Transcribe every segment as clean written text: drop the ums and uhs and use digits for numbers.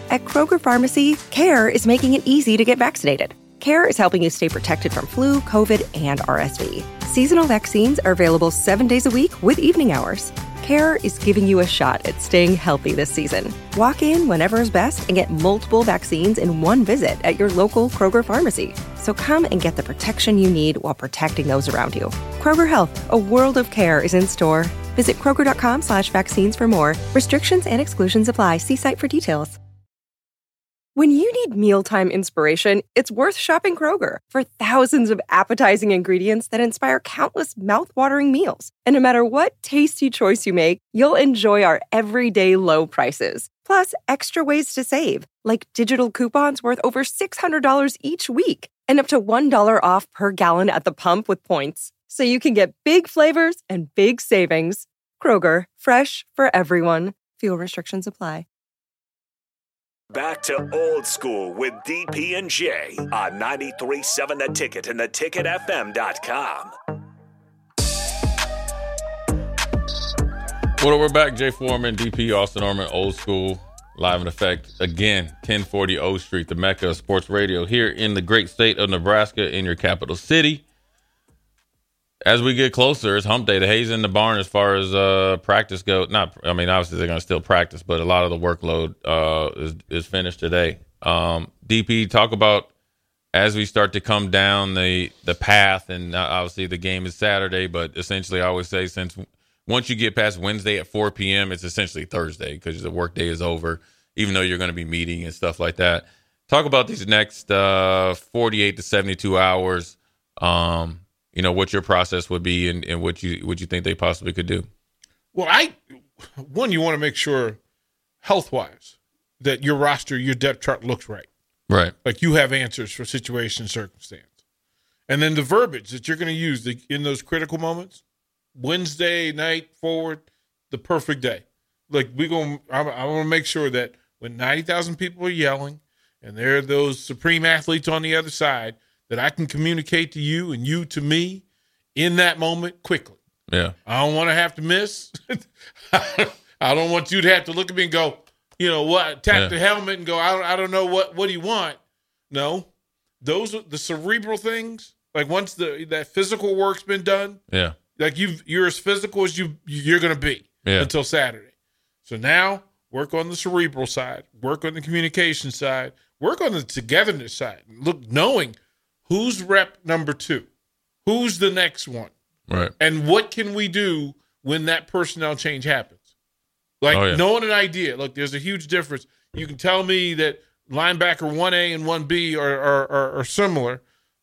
At Kroger Pharmacy, CARE is making it easy to get vaccinated. CARE is helping you stay protected from flu, COVID, and RSV. Seasonal vaccines are available 7 days a week with evening hours. CARE is giving you a shot at staying healthy this season. Walk in whenever is best and get multiple vaccines in one visit at your local Kroger Pharmacy. So come and get the protection you need while protecting those around you. Kroger Health, a world of care is in store. Visit Kroger.com/vaccines for more. Restrictions and exclusions apply. See site for details. When you need mealtime inspiration, it's worth shopping Kroger for thousands of appetizing ingredients that inspire countless mouth-watering meals. And no matter what tasty choice you make, you'll enjoy our everyday low prices. Plus, extra ways to save, like digital coupons worth over $600 each week and up to $1 off per gallon at the pump with points. So you can get big flavors and big savings. Kroger, fresh for everyone. Fuel restrictions apply. Back to Old School with DP and J on 93.7 The Ticket and theticketfm.com. Well, we're back. Jay Foreman, DP, Austin Norman, Old School, live in effect. Again, 1040 O Street, the Mecca of Sports Radio here in the great state of Nebraska, in your capital city. As we get closer, it's hump day. The hay's in the barn as far as practice goes. Obviously they're going to still practice, but a lot of the workload is finished today. DP, talk about as we start to come down the path, and obviously the game is Saturday, but essentially I always say since once you get past Wednesday at 4 p.m., it's essentially Thursday because the workday is over, even though you're going to be meeting and stuff like that. Talk about these next 48 to 72 hours. What your process would be and what you think they possibly could do. Well, you want to make sure health-wise that your roster, your depth chart looks right. Right. Like you have answers for situation, circumstance. And then the verbiage that you're going to use in those critical moments, Wednesday night forward, the perfect day. Like I want to make sure that when 90,000 people are yelling and there are those supreme athletes on the other side, that I can communicate to you and you to me in that moment quickly. Yeah. I don't want to have to miss. I don't want you to have to look at me and go, tap the helmet and go, I don't know what do you want? No. Those are the cerebral things. Like once that physical work's been done, yeah. Like you're as physical as you're going to be until Saturday. So now work on the cerebral side, work on the communication side, work on the togetherness side. Look, knowing who's rep number 2? Who's the next one? Right. And what can we do when that personnel change happens? Like knowing an idea. Look, there's a huge difference. You can tell me that linebacker 1A and 1B are similar.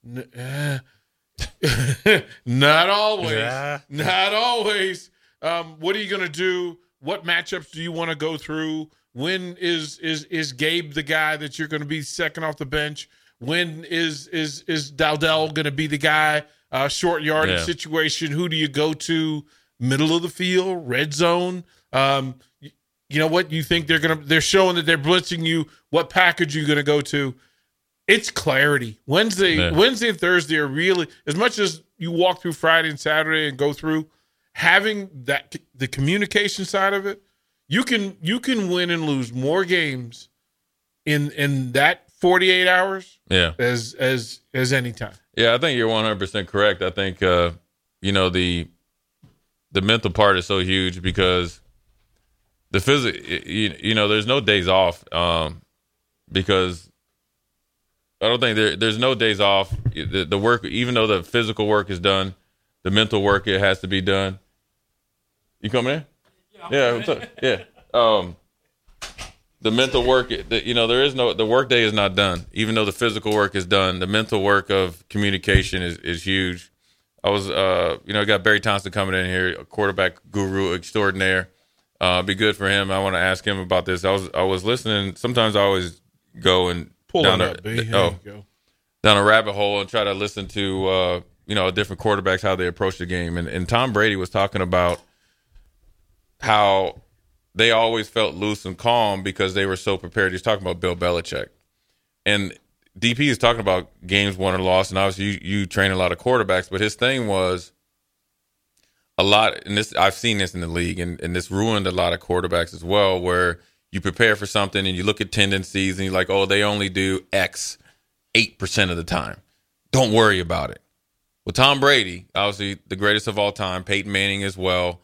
Not always. Yeah. Not always. What are you going to do? What matchups do you want to go through? When is Gabe the guy that you're going to be second off the bench? When is Dowdell going to be the guy? Short yardage situation. Who do you go to? Middle of the field, red zone. You know what? You think they're showing that they're blitzing you. What package are you going to go to? It's clarity. Wednesday and Thursday are really, as much as you walk through Friday and Saturday and go through, having the communication side of it, you can win and lose more games in that 48 hours as any time. Yeah, I think you're 100% correct. I think the mental part is so huge because the there's no days off because I don't think there's no days off. The work, even though the physical work is done, the mental work, it has to be done. You coming in? Yeah. The mental work, the work day is not done. Even though the physical work is done, the mental work of communication is huge. I was, I got Barry Thompson coming in here, a quarterback guru extraordinaire. Be good for him. I want to ask him about this. I was listening. Sometimes I always go and down a rabbit hole and try to listen to different quarterbacks, how they approach the game. And Tom Brady was talking about how they always felt loose and calm because they were so prepared. He's talking about Bill Belichick. And DP is talking about games won or lost, and obviously you train a lot of quarterbacks, but his thing was a lot, and this I've seen this in the league, and this ruined a lot of quarterbacks as well, where you prepare for something and you look at tendencies and you're like, oh, they only do X 8% of the time. Don't worry about it. Well, Tom Brady, obviously the greatest of all time, Peyton Manning as well.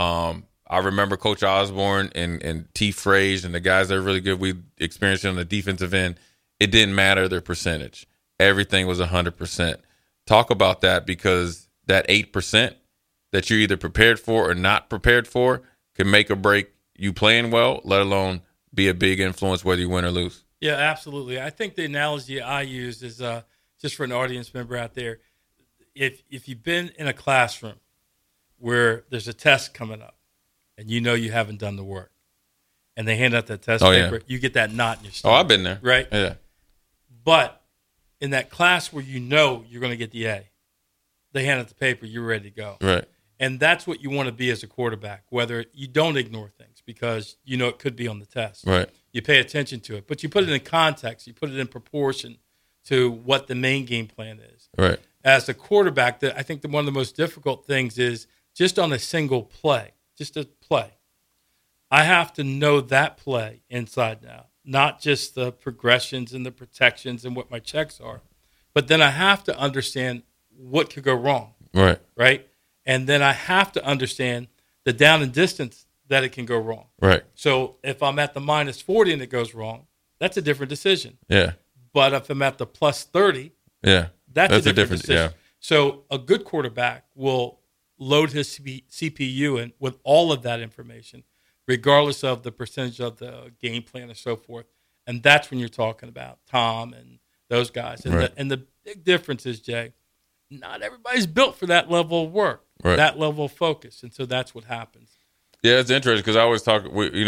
I remember Coach Osborne and T. Frazier and the guys that are really good. We experienced it on the defensive end. It didn't matter their percentage. Everything was 100%. Talk about that, because that 8% that you're either prepared for or not prepared for can make or break you playing well, let alone be a big influence whether you win or lose. Yeah, absolutely. I think the analogy I use is just for an audience member out there. If you've been in a classroom where there's a test coming up and you know you haven't done the work, and they hand out that test paper, you get that knot in your stomach. Oh, I've been there. Right? Yeah. But in that class where you know you're going to get the A, they hand out the paper, you're ready to go. Right. And that's what you want to be as a quarterback, whether you don't ignore things because you know it could be on the test. Right. You pay attention to it, but you put it in context. You put it in proportion to what the main game plan is. Right. As a quarterback, I think one of the most difficult things is just on a single play, just a play. I have to know that play inside and out, not just the progressions and the protections and what my checks are, but then I have to understand what could go wrong. Right. Right. And then I have to understand the down and distance that it can go wrong. Right. So if I'm at the minus 40 and it goes wrong, that's a different decision. Yeah. But if I'm at the plus 30, that's a different decision. Yeah. So a good quarterback will load his CPU in with all of that information, regardless of the percentage of the game plan and so forth. And that's when you're talking about Tom and those guys. And the big difference is, Jay, not everybody's built for that level of work, that level of focus. And so that's what happens. Yeah, it's interesting because I always talk,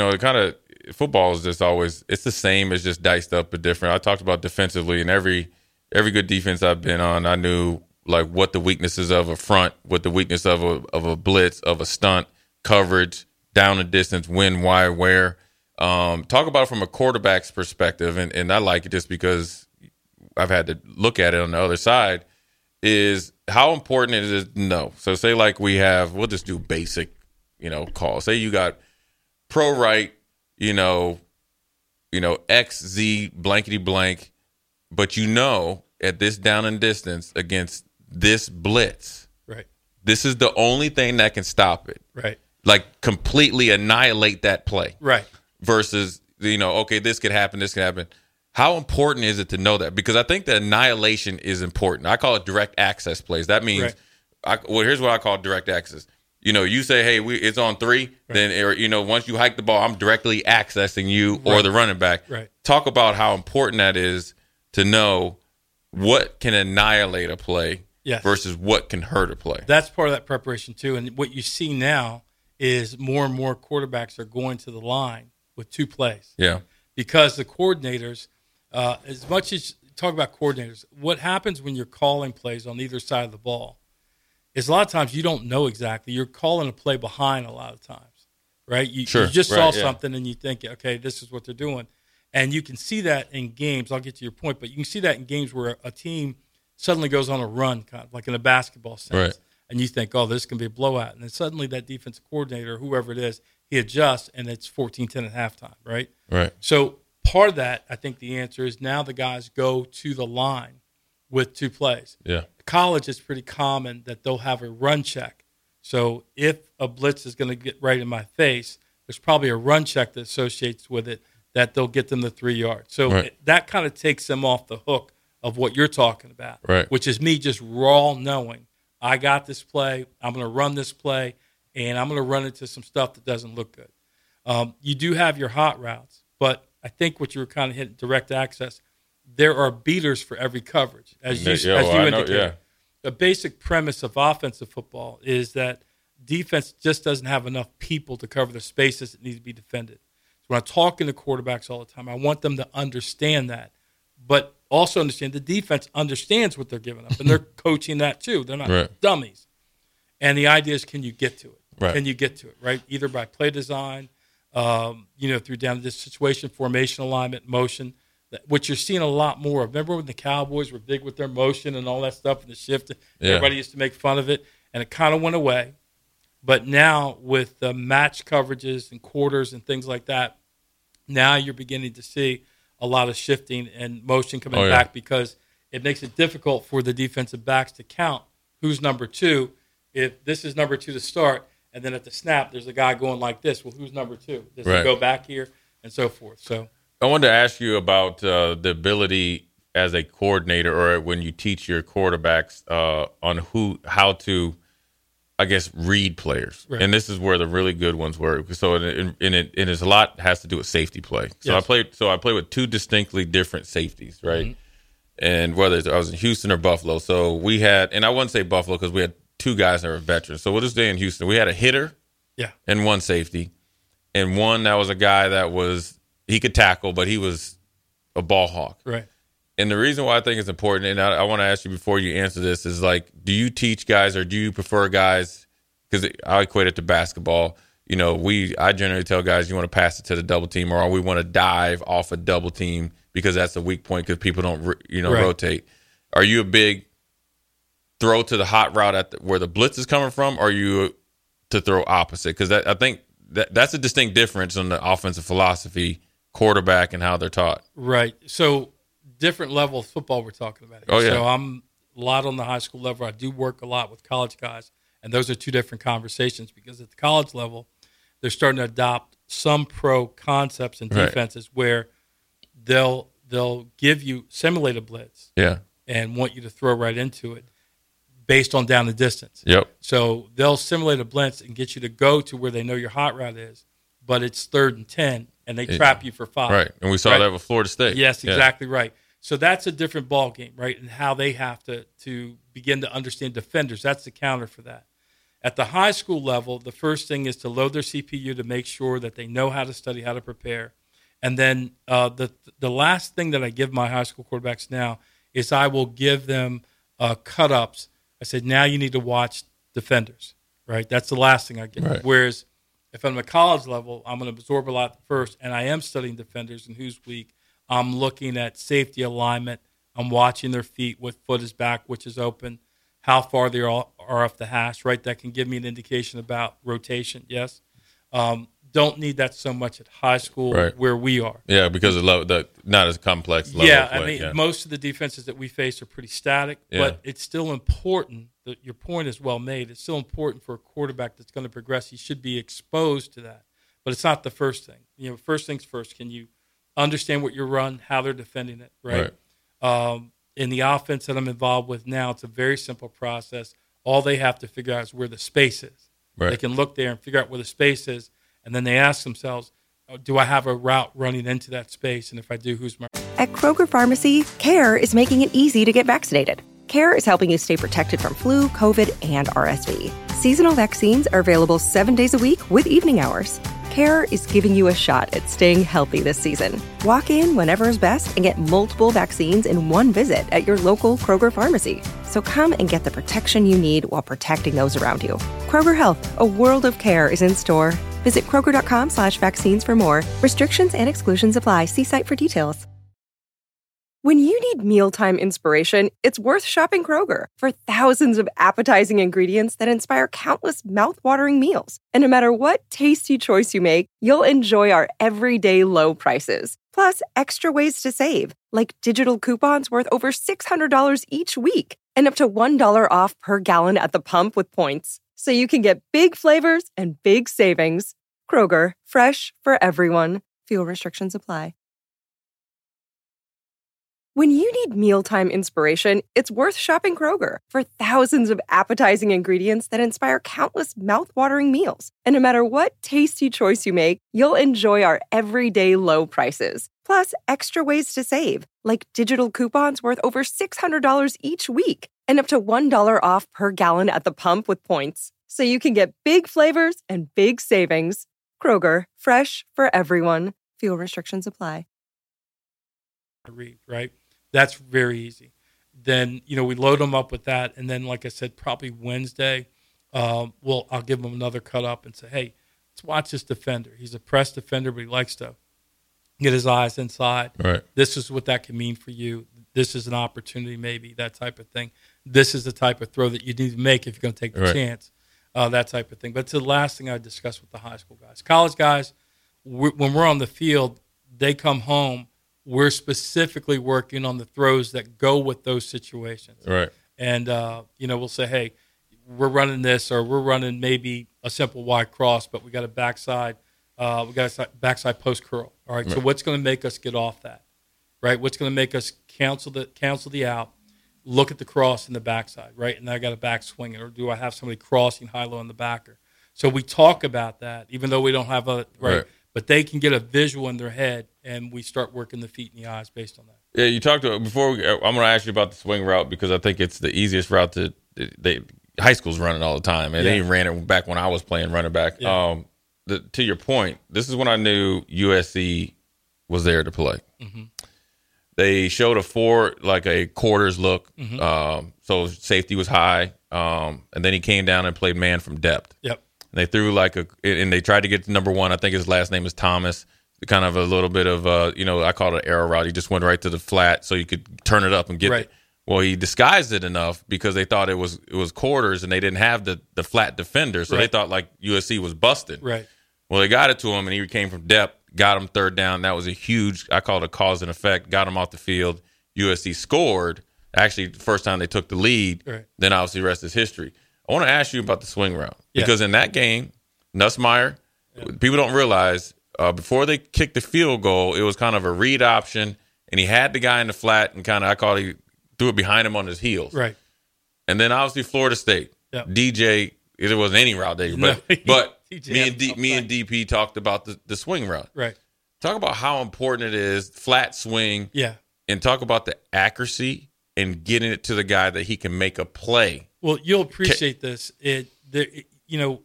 football is just always, it's the same, it's just diced up but different. I talked about defensively, and every good defense I've been on, I knew like what the weaknesses of a front, what the weakness of a blitz, of a stunt, coverage, down and distance, when, why, where. Talk about it from a quarterback's perspective, and I like it just because I've had to look at it on the other side, is how important it is to know. So say like we'll just do basic, call. Say you got pro right, X, Z, blankety blank, but at this down and distance against this blitz, right, this is the only thing that can stop it. Right. Like completely annihilate that play. Right. Versus, okay, this could happen. How important is it to know that? Because I think the annihilation is important. I call it direct access plays. That means, here's what I call direct access. You say, hey, it's on 3, then, once you hike the ball, I'm directly accessing you or the running back. Right. Talk about how important that is to know what can annihilate a play versus what can hurt a play. That's part of that preparation, too. And what you see now is more and more quarterbacks are going to the line with 2 plays. Yeah. Because the coordinators, as much as talk about coordinators, what happens when you're calling plays on either side of the ball is a lot of times you don't know exactly. You're calling a play behind a lot of times, right? You just saw something and you think, okay, this is what they're doing. And you can see that in games. I'll get to your point, but you can see that in games where a team suddenly goes on a run, kind of like in a basketball sense. Right. And you think, oh, this can be a blowout. And then suddenly that defensive coordinator, whoever it is, he adjusts, and it's 14-10 at halftime, right? Right. So part of that, I think the answer is now the guys go to the line with 2 plays. Yeah. College, it's pretty common that they'll have a run check. So if a blitz is going to get right in my face, there's probably a run check that associates with it that they'll get them the 3 yards. So that kind of takes them off the hook of what you're talking about, which is me just raw knowing I got this play, I'm going to run this play, and I'm going to run into some stuff that doesn't look good. You do have your hot routes, but I think what you were kind of hitting, direct access, there are beaters for every coverage, as you indicated. The basic premise of offensive football is that defense just doesn't have enough people to cover the spaces that need to be defended. So when I'm talking to quarterbacks all the time, I want them to understand that, but also understand the defense understands what they're giving up, and they're coaching that too. They're not dummies. And the idea is, can you get to it? Right. Can you get to it, right? Either by play design, through down to this situation, formation alignment, motion, which you're seeing a lot more of. Remember when the Cowboys were big with their motion and all that stuff and the shift? Everybody used to make fun of it, and it kind of went away. But now with the match coverages and quarters and things like that, Now you're beginning to see a lot of shifting and motion coming back because it makes it difficult for the defensive backs to count who's number 2. If this is number 2 to start, and then at the snap, there's a guy going like this. Well, who's number 2? Does he go back here? And so forth. So I wanted to ask you about the ability as a coordinator or when you teach your quarterbacks on how to, I guess, read players. Right. And this is where the really good ones were. So it's a lot has to do with safety play. So I played with 2 distinctly different safeties, right? Mm-hmm. And whether I was in Houston or Buffalo. So we had, and I wouldn't say Buffalo because we had 2 guys that were veterans. So we'll just stay in Houston. We had a hitter and 1 safety. And one that was a guy that he could tackle, but he was a ball hawk. Right. And the reason why I think it's important, and I want to ask you before you answer this, is like, do you teach guys or do you prefer guys? Because I equate it to basketball. You know, I generally tell guys you want to pass it to the double team, or we want to dive off a double team because that's a weak point because people don't rotate. Are you a big throw to the hot route where the blitz is coming from, or are you to throw opposite? Because I think that's a distinct difference on the offensive philosophy, quarterback, and how they're taught. Right. So different level of football we're talking about here. Oh, yeah. So I'm a lot on the high school level. I do work a lot with college guys, and those are 2 different conversations because at the college level, they're starting to adopt some pro concepts and defenses where they'll give you simulate a blitz and want you to throw right into it based on down the distance. Yep. So they'll simulate a blitz and get you to go to where they know your hot route is, but it's 3rd and 10, and they trap you for 5. Right, and we saw that with Florida State. Yes, exactly right. So that's a different ball game, right, and how they have to begin to understand defenders. That's the counter for that. At the high school level, the first thing is to load their CPU to make sure that they know how to study, how to prepare. And then the last thing that I give my high school quarterbacks now is I will give them cut-ups. I said, now you need to watch defenders, right? That's the last thing I give. Right. Whereas if I'm at college level, I'm going to absorb a lot first, and I am studying defenders and who's weak. I'm looking at safety alignment. I'm watching their feet, what foot is back, which is open, how far they are off the hash, right? That can give me an indication about rotation, yes. Don't need that so much at high school where we are. Yeah, because of not as complex level of play. I mean, most of the defenses that we face are pretty static, but it's still important. Your point is well made. It's still important for a quarterback that's going to progress. He should be exposed to that, but it's not the first thing. You know, first things first. Can you understand what you run, how they're defending it, right? In the offense that I'm involved with now, it's a very simple process. All they have to figure out is where the space is. Right. They can look there and figure out where the space is, and then they ask themselves, do I have a route running into that space? And if I do, who's my... At Kroger Pharmacy, CARE is making it easy to get vaccinated. CARE is helping you stay protected from flu, COVID, and RSV. Seasonal vaccines are available 7 days a week with evening hours. CARE is giving you a shot at staying healthy this season. Walk in whenever is best and get multiple vaccines in one visit at your local Kroger Pharmacy. So come and get the protection you need while protecting those around you. Kroger Health, a world of care is in store. Visit Kroger.com/vaccines for more. Restrictions and exclusions apply. See site for details. When you need mealtime inspiration, it's worth shopping Kroger for thousands of appetizing ingredients that inspire countless mouth-watering meals. And no matter what tasty choice you make, you'll enjoy our everyday low prices. Plus, extra ways to save, like digital coupons worth over $600 each week and up to $1 off per gallon at the pump with points. So you can get big flavors and big savings. Kroger, fresh for everyone. Fuel restrictions apply. When you need mealtime inspiration, it's worth shopping Kroger for thousands of appetizing ingredients that inspire countless mouth-watering meals. And no matter what tasty choice you make, you'll enjoy our everyday low prices. Plus, extra ways to save, like digital coupons worth over $600 each week and up to $1 off per gallon at the pump with points. So you can get big flavors and big savings. Kroger, fresh for everyone. Fuel restrictions apply. Right? That's very easy. Then, we load them up with that. And then, like I said, probably Wednesday, I'll give them another cut up and say, hey, let's watch this defender. He's a press defender, but he likes to get his eyes inside. Right. This is what that can mean for you. This is an opportunity, maybe, that type of thing. This is the type of throw that you need to make if you're going to take the chance, that type of thing. But it's the last thing I discuss with the high school guys. College guys, when we're on the field, they come home, we're specifically working on the throws that go with those situations. Right. And, we'll say, hey, we're running this, or we're running maybe a simple wide cross, but we got a backside post curl. All right. So what's going to make us get off that? Right. What's going to make us cancel the out, look at the cross in the backside, right? And I got a back swinging, or do I have somebody crossing high-low in the backer? So we talk about that, even though we don't have right. But they can get a visual in their head, and we start working the feet and the eyes based on that. Yeah, you talked to before. I'm going to ask you about the swing route because I think it's the easiest route high school's running all the time, and they ran it back when I was playing running back. Yeah. To your point, this is when I knew USC was there to play. Mm-hmm. They showed a quarters look, so safety was high, and then he came down and played man from depth. Yep. And they threw and they tried to get to number one. I think his last name is Thomas. Kind of a little bit of I call it an arrow route. He just went right to the flat so you could turn it up and get it. Well, he disguised it enough because they thought it was quarters and they didn't have the flat defender, so they thought like USC was busted. Right. Well, they got it to him and he came from depth, got him third down. That was a huge, I call it a cause and effect. Got him off the field. USC scored. Actually, the first time they took the lead. Right. Then obviously the rest is history. I want to ask you about the swing route because in that game, Nussmeier, people don't realize. Before they kicked the field goal, it was kind of a read option, and he had the guy in the flat and he threw it behind him on his heels. Right. And then obviously Florida State, DJ, it wasn't any route there, but me and DP talked about the swing route. Right. Talk about how important it is, flat swing. Yeah. And talk about the accuracy and getting it to the guy that he can make a play. Well, you'll appreciate this. You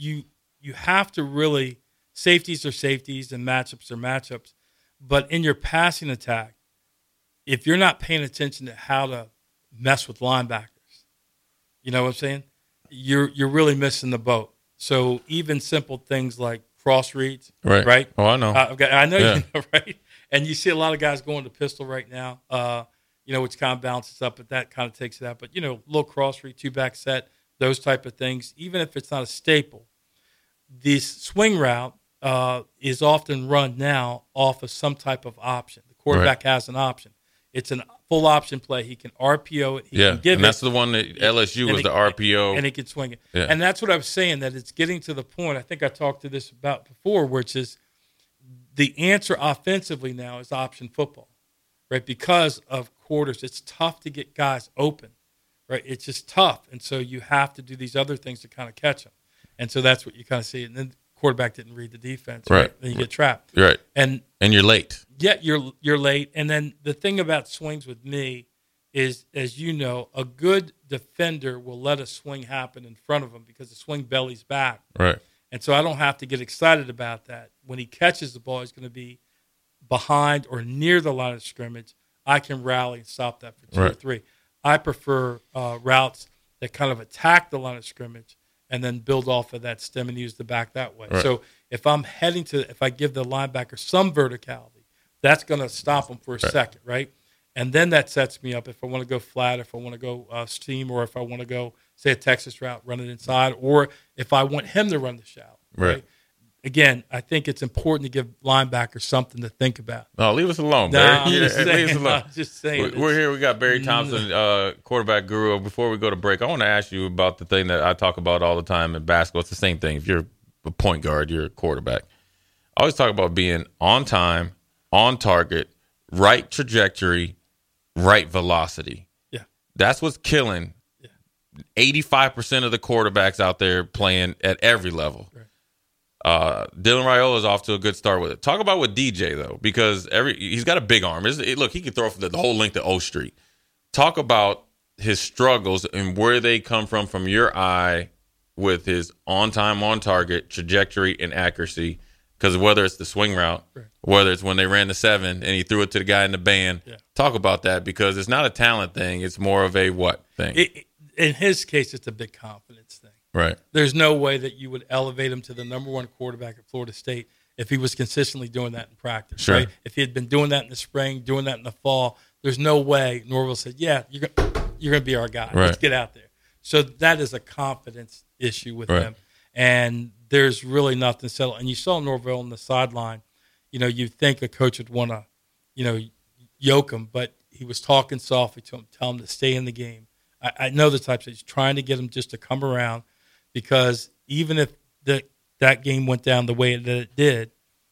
have to really. Safeties are safeties and matchups are matchups. But in your passing attack, if you're not paying attention to how to mess with linebackers, you know what I'm saying? You're really missing the boat. So even simple things like cross reads, right? Oh, I know. I know you know, right? And you see a lot of guys going to pistol right now, which kind of balances up, but that kind of takes it out. But, little cross read, two-back set, those type of things, even if it's not a staple. The swing route is often run now off of some type of option. The quarterback has an option. It's a full option play. He can RPO it. He can give and that's the one that LSU was the RPO. And he can swing it. Yeah. And that's what I was saying, that it's getting to the point, I think I talked to this about before, which is the answer offensively now is option football, right? Because of quarters, it's tough to get guys open, right? It's just tough. And so you have to do these other things to kind of catch them. And so that's what you kind of see. And then quarterback didn't read the defense, right? Then you get trapped, right? And you're late. Yeah, you're late. And then the thing about swings with me is, as you know, a good defender will let a swing happen in front of him because the swing bellies back, right? And so I don't have to get excited about that. When he catches the ball, he's going to be behind or near the line of scrimmage. I can rally and stop that for two or three. I prefer routes that kind of attack the line of scrimmage and then build off of that stem and use the back that way. Right. So if I give the linebacker some verticality, that's going to stop him for a second, right? And then that sets me up if I want to go flat, if I want to go steam, or if I want to go, say, a Texas route, run it inside, or if I want him to run the shallow, right? Again, I think it's important to give linebackers something to think about. No, leave us alone, Barry. Leave us alone. I'm just saying. We're here. We got Barry Thompson, quarterback guru. Before we go to break, I want to ask you about the thing that I talk about all the time in basketball. It's the same thing. If you're a point guard, you're a quarterback. I always talk about being on time, on target, right trajectory, right velocity. Yeah. That's what's killing 85% of the quarterbacks out there playing at every level. Right. Dylan Raiola is off to a good start with it. Talk about with DJ, though, because he's got a big arm. Look, he can throw from the whole length of O Street. Talk about his struggles and where they come from your eye with his on-time, on-target trajectory and accuracy, because whether it's the swing route, whether it's when they ran the 7 and he threw it to the guy in the band, talk about that, because it's not a talent thing. It's more of a what thing? In his case, it's a big confidence thing. Right. There's no way that you would elevate him to the number one quarterback at Florida State if he was consistently doing that in practice. Sure. Right? If he had been doing that in the spring, doing that in the fall, there's no way Norvell said, "Yeah, you're going to be our guy. Let's get out there." So that is a confidence issue with him, and there's really nothing settled. And you saw Norvell on the sideline, you think a coach would want to, yoke him, but he was talking softly to him, tell him to stay in the game. I know the types. He's trying to get him just to come around, because even if that game went down the way that it did,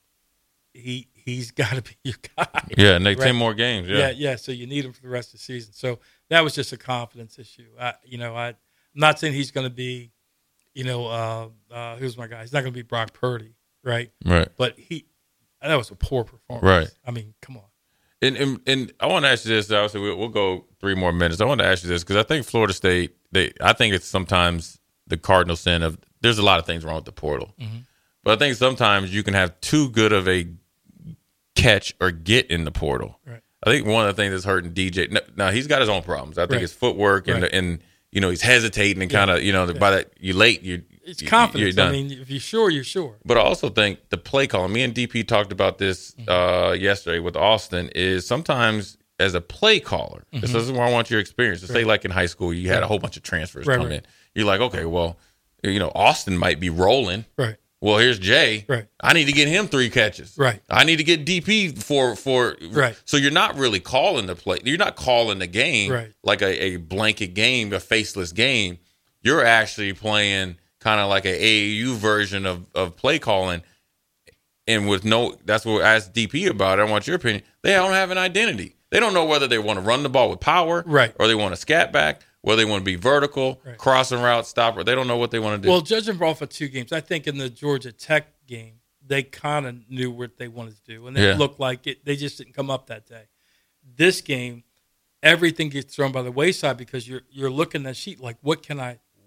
he's got to be your guy. Yeah, and they right? 10 more games. Yeah. So you need him for the rest of the season. So that was just a confidence issue. I'm not saying he's going to be, who's my guy? He's not going to be Brock Purdy, right? Right. But that was a poor performance. Right. I mean, come on. And I want to ask you this. Obviously, we'll go 3 more minutes. I want to ask you this because I think Florida State, I think it's sometimes the cardinal sin of there's a lot of things wrong with the portal. Mm-hmm. But I think sometimes you can have too good of a catch or get in the portal. Right. I think one of the things that's hurting DJ, now he's got his own problems. I think his footwork and he's hesitating and kind of, by that, you're late. It's confidence. I mean, if you're sure, you're sure. But I also think the play calling, me and DP talked about this yesterday with Austin, is sometimes as a play caller, this is where I want your experience. To say like in high school, you had a whole bunch of transfers come in. You're like, okay, well, Austin might be rolling. Right. Well, here's Jay. Right. I need to get him 3 catches. Right. I need to get DP for right. So you're not really calling the play. You're not calling the game like a blanket game, a faceless game. You're actually playing kind of like an AAU version of play calling. And that's what I asked DP about it. I want your opinion. They don't have an identity. They don't know whether they want to run the ball with power, or they want to scat back, whether they want to be vertical, crossing route, stopper. They don't know what they want to do. Well, judging off of 2 games, I think in the Georgia Tech game, they kind of knew what they wanted to do, and it looked like it. They just didn't come up that day. This game, everything gets thrown by the wayside because you're looking at that sheet like, where can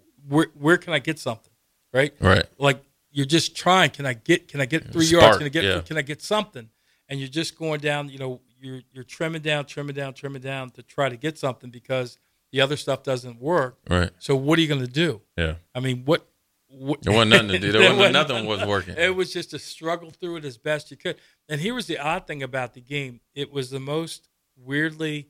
I get something, right? Right. Like you're just trying. Can I get 3 yards? Can I get something? And you're just going down. You're trimming down to try to get something because the other stuff doesn't work. Right. So what are you going to do? Yeah. I mean, what? There wasn't nothing to do. Nothing was working. It was just to struggle through it as best you could. And here was the odd thing about the game. It was the most weirdly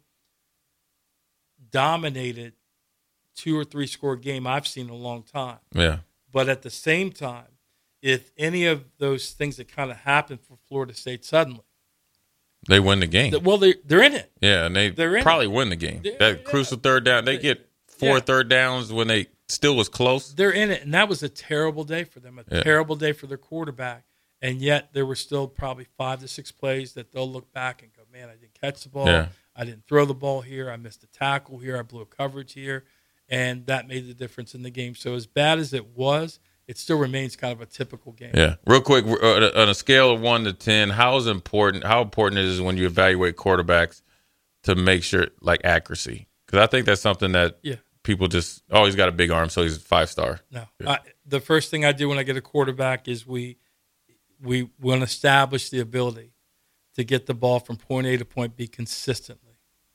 dominated 2 or 3 score game I've seen in a long time. Yeah. But at the same time, if any of those things that kind of happened for Florida State suddenly, they win the game. Well, they're in it. Yeah, and they're probably win the game. That crucial third down, they get 4 third downs when they still was close. They're in it, and that was a terrible day for them, terrible day for their quarterback. And yet there were still probably 5 to 6 plays that they'll look back and go, man, I didn't catch the ball. Yeah. I didn't throw the ball here. I missed a tackle here. I blew a coverage here. And that made the difference in the game. So as bad as it was, it still remains kind of a typical game. Yeah. Real quick, on a scale of 1 to 10, how important is it when you evaluate quarterbacks to make sure, like, accuracy? Because I think that's something that people just, he's got a big arm, so he's a 5-star. No. The first thing I do when I get a quarterback is we want to establish the ability to get the ball from point A to point B consistently.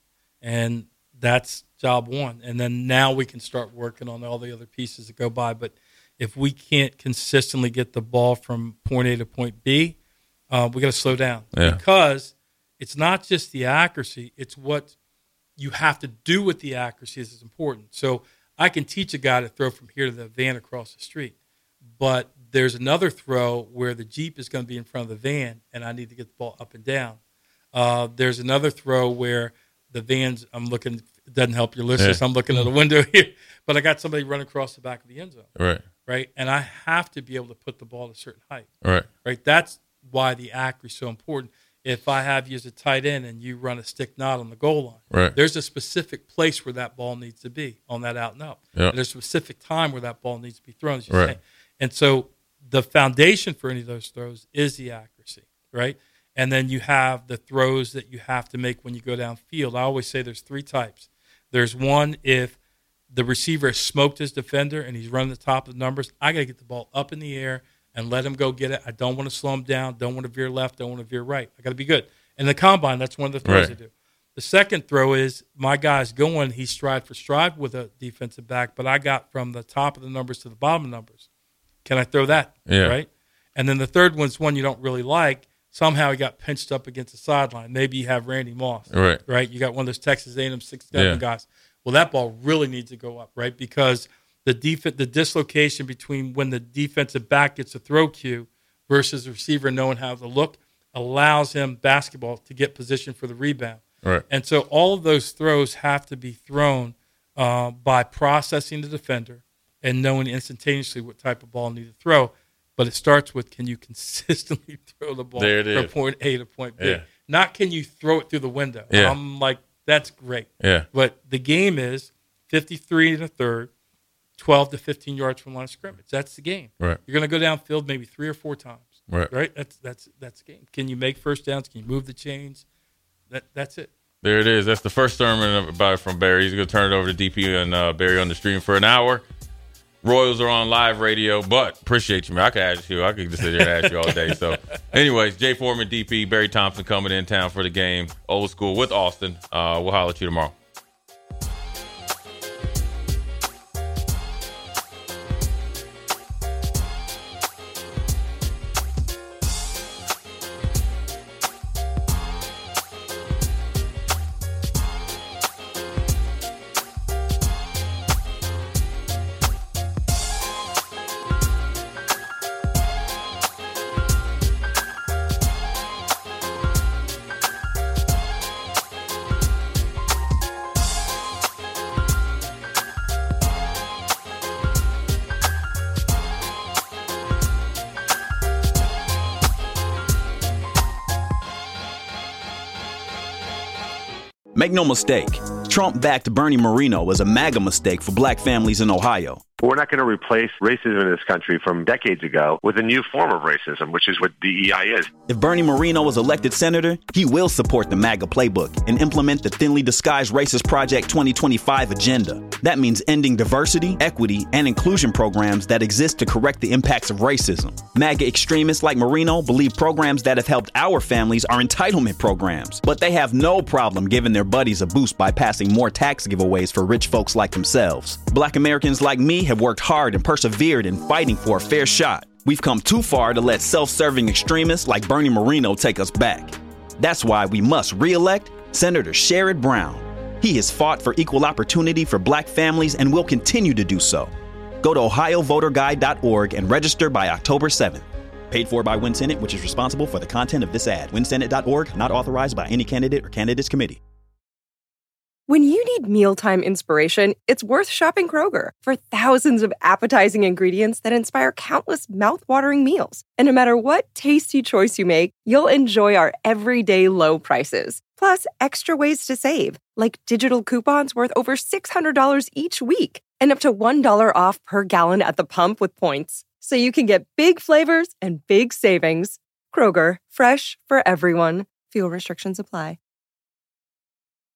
And that's job one. And then now we can start working on all the other pieces that go by. But if we can't consistently get the ball from point A to point B, we got to slow down because it's not just the accuracy; it's what you have to do with the accuracy is important. So I can teach a guy to throw from here to the van across the street, but there's another throw where the Jeep is going to be in front of the van, and I need to get the ball up and down. There's another throw where the van's, I'm looking, it doesn't help your listeners. I'm looking at a window here, but I got somebody running across the back of the end zone. Right. And I have to be able to put the ball at a certain height. Right. That's why the accuracy is so important. If I have you as a tight end and you run a stick knot on the goal line, there's a specific place where that ball needs to be on that out and up. And there's a specific time where that ball needs to be thrown, as you're saying. And so the foundation for any of those throws is the accuracy, right? And then you have the throws that you have to make when you go downfield. I always say there's 3 types. There's one, if the receiver has smoked his defender and he's running the top of the numbers, I got to get the ball up in the air and let him go get it. I don't want to slow him down, don't want to veer left, don't want to veer right. I got to be good. In the combine, that's one of the throws I do. The second throw is my guy's going, he's stride for stride with a defensive back, but I got from the top of the numbers to the bottom of the numbers. Can I throw that? Right? And then the third one's one you don't really like. Somehow he got pinched up against the sideline. Maybe you have Randy Moss. Right? You got one of those Texas A&M 6'7" guys. Well, that ball really needs to go up, right? Because the dislocation between when the defensive back gets a throw cue versus the receiver knowing how to look, allows him basketball to get position for the rebound. Right. And so all of those throws have to be thrown by processing the defender and knowing instantaneously what type of ball you need to throw. But it starts with, can you consistently throw the ball from point A to point B? Yeah. Not can you throw it through the window. Yeah. I'm like, that's great. Yeah. But the game is 53 and a third, 12 to 15 yards from line of scrimmage. That's the game. Right. You're going to go downfield maybe 3 or 4 times. Right. That's the game. Can you make first downs? Can you move the chains? That's it. There it is. That's the first sermon from Barry. He's going to turn it over to DP and Barry on the stream for an hour. Royals are on live radio, but appreciate you, man. I could ask you. I could just sit here and ask you all day. So, anyways, Jay Foreman, DP, Barry Thompson coming in town for the game. Old School with Austin. We'll holler at you tomorrow. Make no mistake, Trump-backed Bernie Moreno was a MAGA mistake for black families in Ohio. We're not going to replace racism in this country from decades ago with a new form of racism, which is what DEI is. If Bernie Moreno is elected senator, he will support the MAGA playbook and implement the thinly disguised Racist Project 2025 agenda. That means ending diversity, equity, and inclusion programs that exist to correct the impacts of racism. MAGA extremists like Moreno believe programs that have helped our families are entitlement programs, but they have no problem giving their buddies a boost by passing more tax giveaways for rich folks like themselves. Black Americans like me have worked hard and persevered in fighting for a fair shot. We've come too far to let self-serving extremists like Bernie Moreno take us back. That's why we must re-elect Senator Sherrod Brown. He has fought for equal opportunity for black families and will continue to do so. Go to ohiovoterguide.org and register by October 7th. Paid for by WinSenate, which is responsible for the content of this ad. WinSenate.org, not authorized by any candidate or candidates committee. When you need mealtime inspiration, it's worth shopping Kroger for thousands of appetizing ingredients that inspire countless mouthwatering meals. And no matter what tasty choice you make, you'll enjoy our everyday low prices. Plus, extra ways to save, like digital coupons worth over $600 each week and up to $1 off per gallon at the pump with points. So you can get big flavors and big savings. Kroger, fresh for everyone. Fuel restrictions apply.